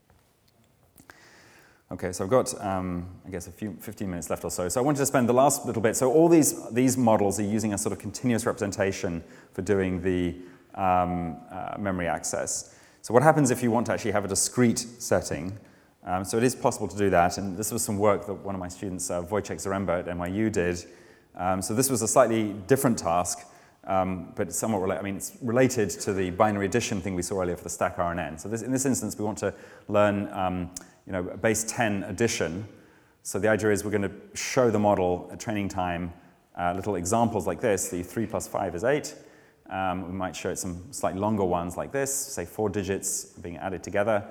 Okay, so I've got, I guess, 15 minutes left or so. So I wanted to spend the last little bit. So all these models are using a sort of continuous representation for doing the memory access. So what happens if you want to actually have a discrete setting? So it is possible to do that, and this was some work that one of my students, Wojciech Zaremba at NYU, did. So this was a slightly different task, but it's somewhat it's related to the binary addition thing we saw earlier for the stack RNN. So in this instance, we want to learn base 10 addition. So the idea is we're going to show the model at training time little examples like this. The 3 plus 5 is 8. We might show it some slightly longer ones like this, say 4 digits being added together.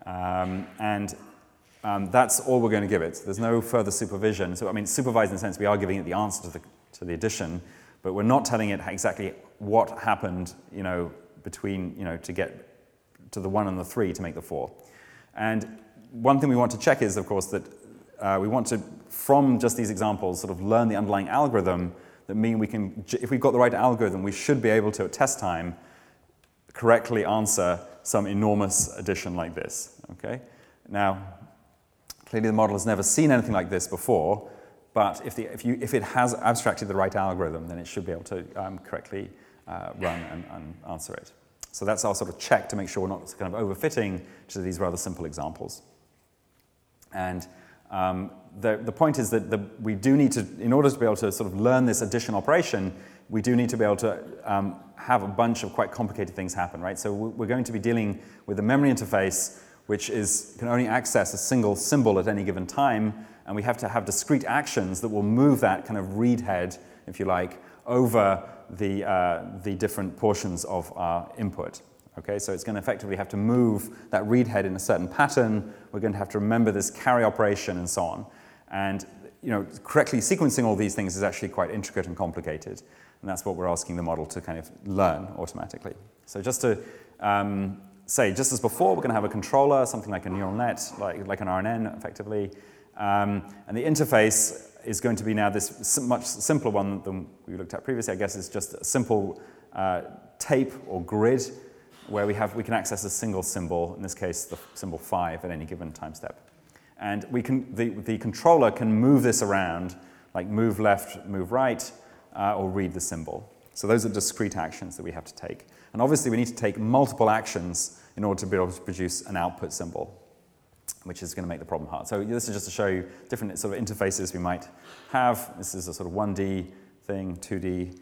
That's all we're going to give it. There's no further supervision. So, supervised in the sense we are giving it the answer to the addition, but we're not telling it exactly what happened, between, to get to the 1 and the 3 to make the 4. And one thing we want to check is, of course, that we want to, from just these examples, sort of learn the underlying algorithm that mean we can, if we've got the right algorithm, we should be able to, at test time, correctly answer some enormous addition like this, okay? Now, clearly the model has never seen anything like this before, but if it has abstracted the right algorithm, then it should be able to correctly run and answer it. So that's our sort of check to make sure we're not kind of overfitting to these rather simple examples. And the point is that we do need to, in order to be able to sort of learn this addition operation, we do need to be able to have a bunch of quite complicated things happen, right? So we're going to be dealing with a memory interface which can only access a single symbol at any given time, and we have to have discrete actions that will move that kind of read head, if you like, over the different portions of our input. Okay, so it's going to effectively have to move that read head in a certain pattern. We're going to have to remember this carry operation and so on. And correctly sequencing all these things is actually quite intricate and complicated. And that's what we're asking the model to kind of learn automatically. So just to say, just as before, we're going to have a controller, something like a neural net, like an RNN, effectively. And the interface is going to be now this much simpler one than we looked at previously. I guess it's just a simple tape or grid where we can access a single symbol, in this case the symbol 5 at any given time step. And the controller can move this around, like move left, move right, or read the symbol. So those are discrete actions that we have to take. And obviously we need to take multiple actions in order to be able to produce an output symbol, which is going to make the problem hard. So this is just to show you different sort of interfaces we might have. This is a sort of 1D thing, 2D,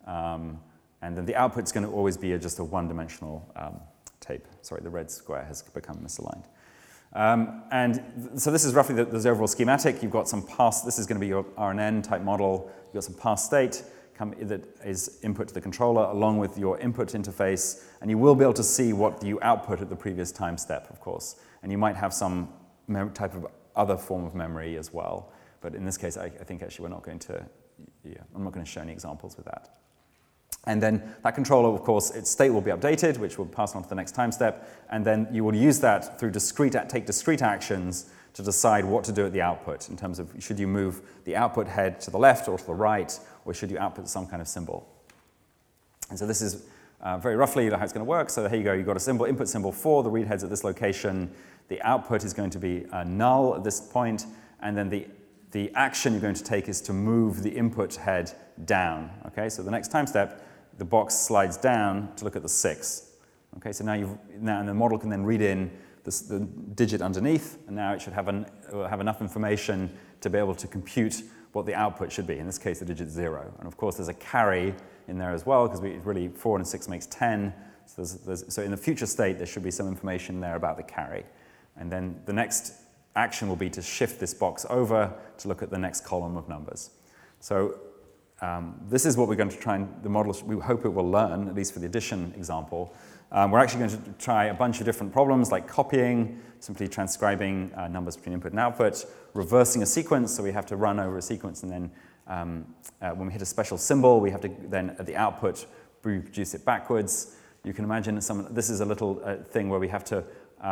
and then the output's going to always be just a one-dimensional tape. Sorry, the red square has become misaligned. And so this is roughly the overall schematic. You've got some this is going to be your RNN type model. You've got some past state that is input to the controller along with your input interface, and you will be able to see what you output at the previous time step, of course. And you might have some type of other form of memory as well. But in this case, I think actually I'm not going to show any examples with that. And then that controller, of course, its state will be updated, which will pass on to the next time step. And then you will use that through take discrete actions to decide what to do at the output in terms of should you move the output head to the left or to the right, or should you output some kind of symbol. And so this is very roughly how it's going to work. So here you go. You've got a symbol, input symbol 4. The read head's at this location. The output is going to be null at this point. And then the action you're going to take is to move the input head down. Okay, so the next time step, the box slides down to look at the 6. Okay, so now the model can then read in the digit underneath, and now it should have enough information to be able to compute what the output should be. In this case, the digit 0. And of course, there's a carry in there as well, because really 4 and 6 makes 10. So in the future state, there should be some information there about the carry. And then the next action will be to shift this box over to look at the next column of numbers. So this is what we're going to try, and the model, we hope it will learn, at least for the addition example. We're actually going to try a bunch of different problems, like copying, simply transcribing numbers between input and output, reversing a sequence, so we have to run over a sequence, and then when we hit a special symbol, we have to then, at the output, reproduce it backwards. You can imagine this is a little thing where we have to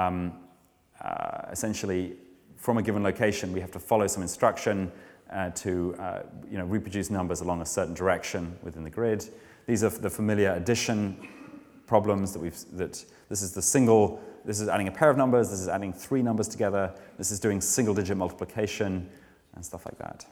essentially, from a given location, we have to follow some instruction to reproduce numbers along a certain direction within the grid. These are the familiar addition problems this is adding a pair of numbers, this is adding 3 numbers together, this is doing single-digit multiplication, and stuff like that.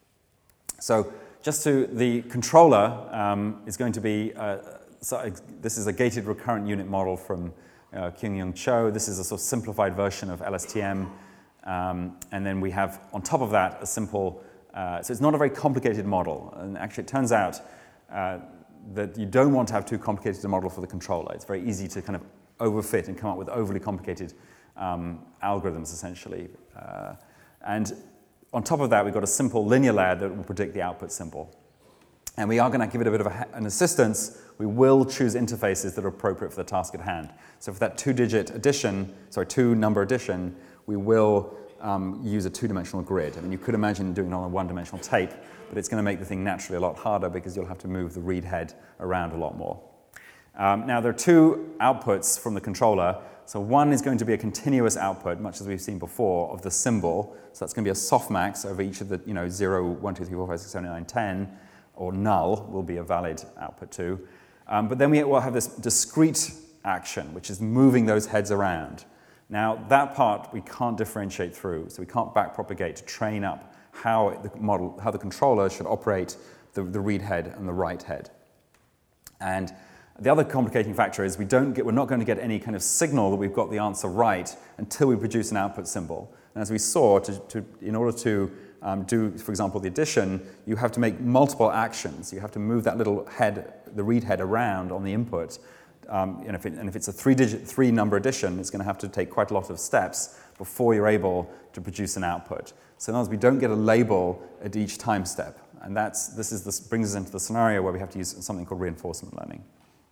So the controller is going to be, this is a gated recurrent unit model from Kyung-Young Cho. This is a sort of simplified version of LSTM. And then we have, on top of that, a simple, so it's not a very complicated model. And actually, it turns out that you don't want to have too complicated a model for the controller. It's very easy to kind of overfit and come up with overly complicated algorithms, essentially. And on top of that, we've got a simple linear layer that will predict the output symbol. And we are going to give it a bit of an assistance. We will choose interfaces that are appropriate for the task at hand. So for that two-number addition, we will use a 2-dimensional grid. I mean, you could imagine doing it on a 1-dimensional tape, but it's going to make the thing naturally a lot harder because you'll have to move the read head around a lot more. Now, there are 2 outputs from the controller. So one is going to be a continuous output, much as we've seen before, of the symbol. So that's going to be a softmax over each of the 0, 1, 2, 3, 4, 5, 6, 7, 8, 9, 10, or null will be a valid output too. But then we will have this discrete action, which is moving those heads around. Now, that part we can't differentiate through, so we can't backpropagate to train up how the controller should operate the read head and the write head. And the other complicating factor is we're not going to get any kind of signal that we've got the answer right until we produce an output symbol. And as we saw, in order to do, for example, the addition, you have to make multiple actions. You have to move that little head, the read head, around on the input. And if it's a 3-number addition, it's going to have to take quite a lot of steps before you're able to produce an output. So in other words, we don't get a label at each time step. And this brings us into the scenario where we have to use something called reinforcement learning.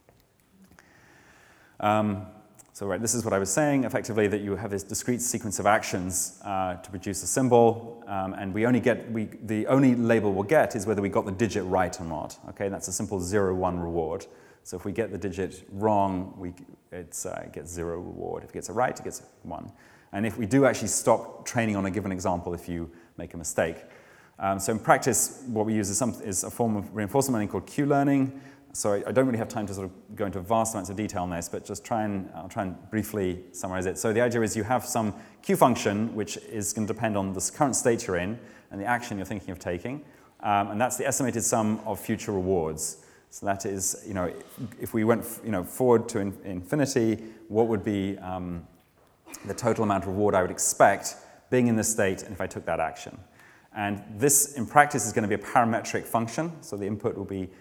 This is what I was saying, effectively, that you have this discrete sequence of actions to produce a symbol, and the only label we'll get is whether we got the digit right or not. Okay, that's a simple 0-1 reward. So if we get the digit wrong, it gets 0 reward. If it gets it right, it gets 1. And if we do actually stop training on a given example if you make a mistake. So in practice, what we use is a form of reinforcement learning called Q-learning. So I don't really have time to sort of go into vast amounts of detail on this, but I'll try and briefly summarize it. So the idea is you have some Q function, which is going to depend on the current state you're in and the action you're thinking of taking. And that's the estimated sum of future rewards. So that is, if we went, forward to infinity, what would be the total amount of reward I would expect being in this state and if I took that action. And this, in practice, is going to be a parametric function. So the input will be,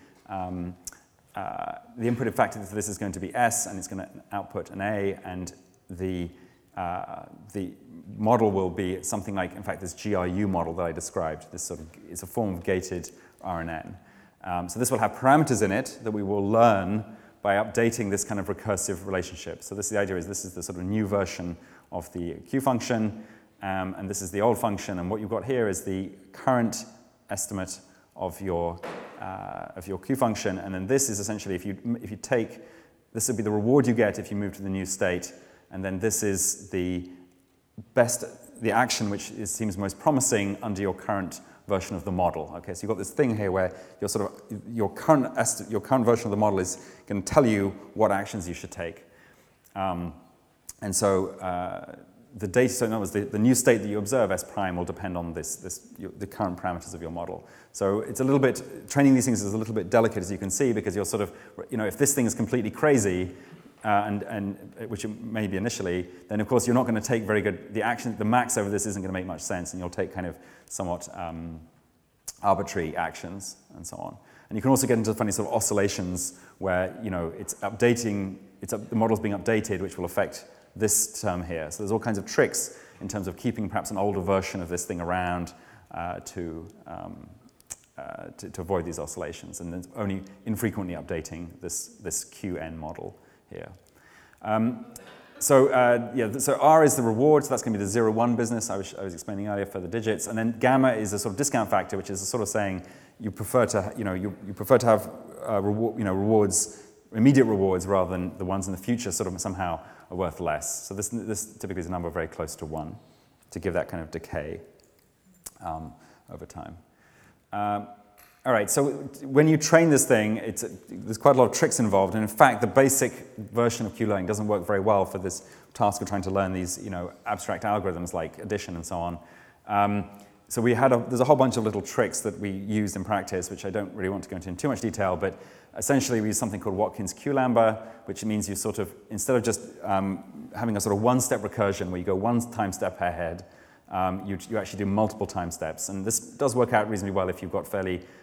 the input, in fact, for this is going to be S, and it's going to output an A, and the model will be something like, in fact, this GRU model that I described. This is a form of gated RNN. So this will have parameters in it that we will learn by updating this kind of recursive relationship. So the idea is this is the sort of new version of the Q function, and this is the old function. And what you've got here is the current estimate of your Q function. And then this is essentially, if you take, this would be the reward you get if you move to the new state. And then this is the action which seems most promising under your current version of the model. Okay, so you've got this thing here where your current version of the model is going to tell you what actions you should take. And so the data, so in other words, the new state that you observe, S prime, will depend on the current parameters of your model. So it's a little bit, training these things is a little bit delicate, as you can see, because you're sort of, if this thing is completely crazy, and which it may be initially, then of course you're not going to take very good, the max over this isn't going to make much sense, and you'll take kind of somewhat arbitrary actions and so on. And you can also get into funny sort of oscillations where, it's updating, the model's being updated, which will affect this term here. So there's all kinds of tricks in terms of keeping perhaps an older version of this thing around to avoid these oscillations, and then only infrequently updating this QN model here. So R is the reward, so that's going to be the 0-1 business I was explaining earlier for the digits, and then gamma is a sort of discount factor, which is a sort of saying you prefer to you prefer to have rewards, immediate rewards, rather than the ones in the future sort of somehow are worth less. So this typically is a number very close to 1 to give that kind of decay over time. All right, so when you train this thing, there's quite a lot of tricks involved, and in fact, the basic version of Q-learning doesn't work very well for this task of trying to learn these, abstract algorithms like addition and so on. So there's a whole bunch of little tricks that we used in practice, which I don't really want to go into in too much detail, but essentially we use something called Watkins Q-Lambda, which means you sort of, instead of just having a sort of one-step recursion where you go one time step ahead, you actually do multiple time steps, and this does work out reasonably well if you've got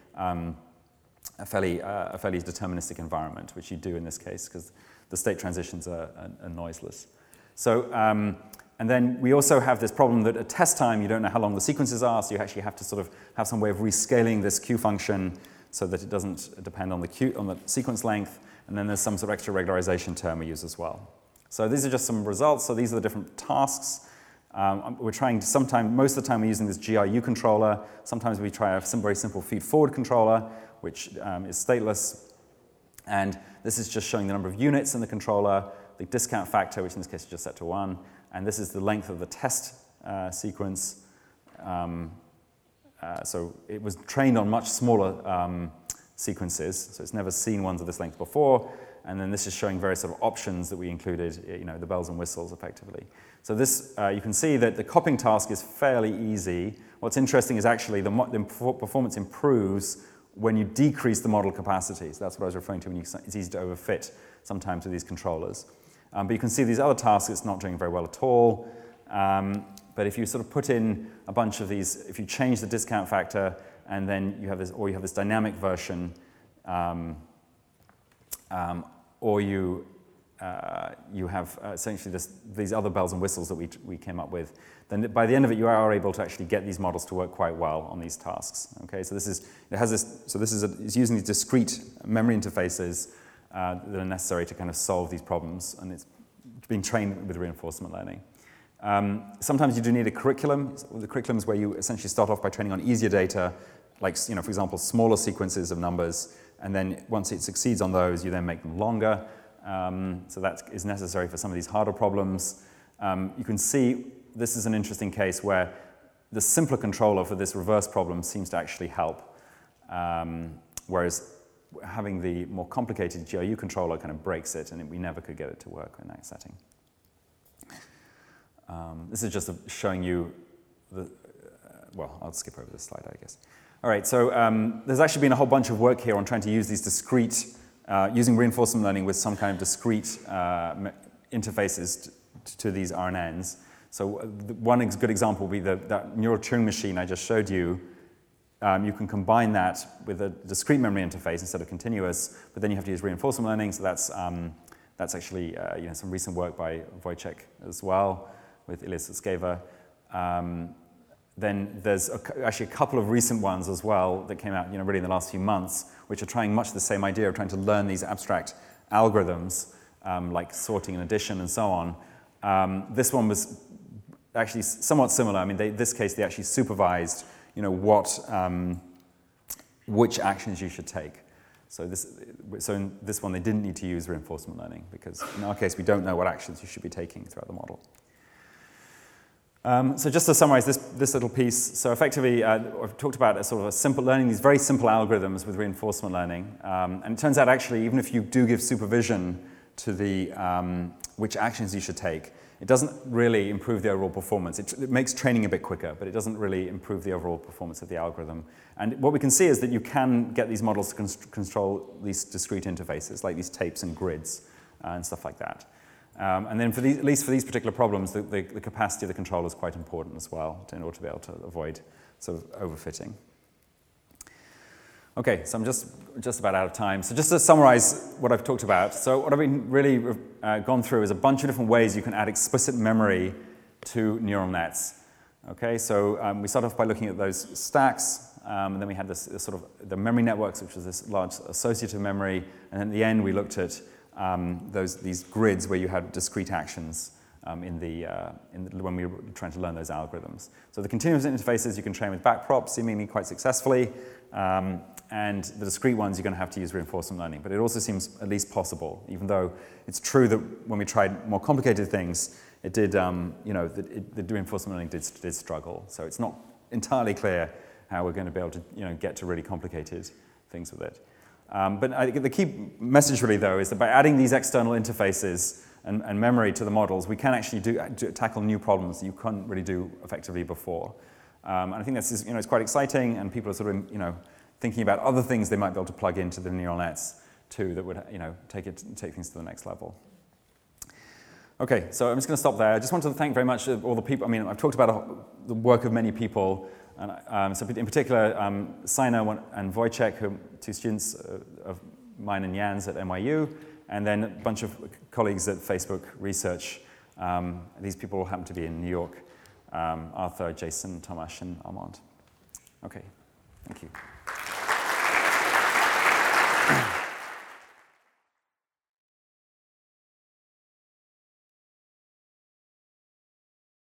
a fairly deterministic environment, which you do in this case because the state transitions are noiseless. So, and then we also have this problem that at test time you don't know how long the sequences are, so you actually have to sort of have some way of rescaling this Q function so that it doesn't depend on the sequence length, and then there's some sort of extra regularization term we use as well. So these are just some results. So these are the different tasks. We're trying most of the time we're using this GRU controller. Sometimes we try a very simple feed-forward controller, which is stateless. And this is just showing the number of units in the controller, the discount factor, which in this case is just set to 1. And this is the length of the test sequence. So it was trained on much smaller sequences, so it's never seen ones of this length before. And then this is showing various sort of options that we included, the bells and whistles, effectively. So this, you can see that the copying task is fairly easy. What's interesting is actually the performance improves when you decrease the model capacity. So that's what I was referring to when it's easy to overfit sometimes with these controllers. But you can see these other tasks, it's not doing very well at all. But if you sort of put in a bunch of these, if you change the discount factor, and then you have this, or you have this dynamic version, or you have essentially these other bells and whistles that we came up with, then by the end of it, you are able to actually get these models to work quite well on these tasks. Okay, so it's using these discrete memory interfaces that are necessary to kind of solve these problems, and it's being trained with reinforcement learning. Sometimes you do need a curriculum. The curriculum is where you essentially start off by training on easier data, like for example, smaller sequences of numbers, and then once it succeeds on those, you then make them longer. So that is necessary for some of these harder problems. You can see this is an interesting case where the simpler controller for this reverse problem seems to actually help, whereas having the more complicated GRU controller kind of breaks it, and we never could get it to work in that setting. This is just showing you well, I'll skip over this slide, I guess. All right, so there's actually been a whole bunch of work here on trying to use these discrete, using reinforcement learning with some kind of discrete interfaces to these RNNs. So one good example will be that neural Turing machine I just showed you. You can combine that with a discrete memory interface instead of continuous, but then you have to use reinforcement learning. So that's actually some recent work by Wojciech as well with Ilyas Sutskever. Then there's actually a couple of recent ones as well that came out, really in the last few months, which are trying much the same idea of trying to learn these abstract algorithms, like sorting and addition and so on. This one was actually somewhat similar. I mean, this case they actually supervised, which actions you should take. So in this one they didn't need to use reinforcement learning because in our case we don't know what actions you should be taking throughout the model. So just to summarize this little piece, so effectively I've talked about learning these very simple algorithms with reinforcement learning. And it turns out actually even if you do give supervision to the which actions you should take, It doesn't really improve the overall performance. It makes training a bit quicker, but it doesn't really improve the overall performance of the algorithm. And what we can see is that you can get these models to control these discrete interfaces, like these tapes and grids and stuff like that. And then, at least for these particular problems, the capacity of the controller is quite important as well in order to be able to avoid sort of overfitting. Okay, so I'm just about out of time. So just to summarize what I've talked about, so what I've been really gone through is a bunch of different ways you can add explicit memory to neural nets. Okay, so we started off by looking at those stacks, and then we had this sort of the memory networks, which was this large associative memory, and then at the end we looked at these grids where you had discrete actions when we were trying to learn those algorithms. So the continuous interfaces you can train with backprop, seemingly quite successfully, and the discrete ones you're going to have to use reinforcement learning. But it also seems at least possible, even though it's true that when we tried more complicated things, it did, the reinforcement learning did struggle. So it's not entirely clear how we're going to be able to, get to really complicated things with it. But I think the key message really, though, is that by adding these external interfaces and memory to the models, we can actually tackle new problems that you couldn't really do effectively before. And I think that's it's quite exciting, and people are sort of thinking about other things they might be able to plug into the neural nets too that would take things to the next level. Okay, so I'm just going to stop there. I just wanted to thank very much all the people. I mean, I've talked about the work of many people, and so in particular, Saina and Wojciech, who are two students of mine and Jan's at NYU, and then a bunch of colleagues at Facebook Research. These people happen to be in New York. Arthur, Jason, Tomasz, and Armand. Okay, thank you.